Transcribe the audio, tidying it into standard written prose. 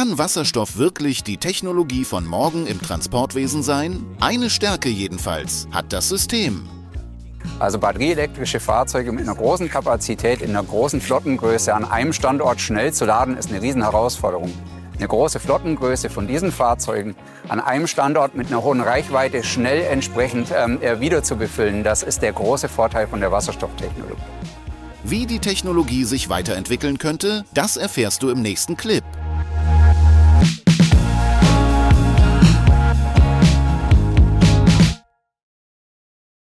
Kann Wasserstoff wirklich die Technologie von morgen im Transportwesen sein? Eine Stärke jedenfalls hat das System. Also batterieelektrische Fahrzeuge mit einer großen Kapazität, in einer großen Flottengröße an einem Standort schnell zu laden, ist eine Riesenherausforderung. Eine große Flottengröße von diesen Fahrzeugen an einem Standort mit einer hohen Reichweite schnell entsprechend wieder zu befüllen, das ist der große Vorteil von der Wasserstofftechnologie. Wie die Technologie sich weiterentwickeln könnte, das erfährst du im nächsten Clip.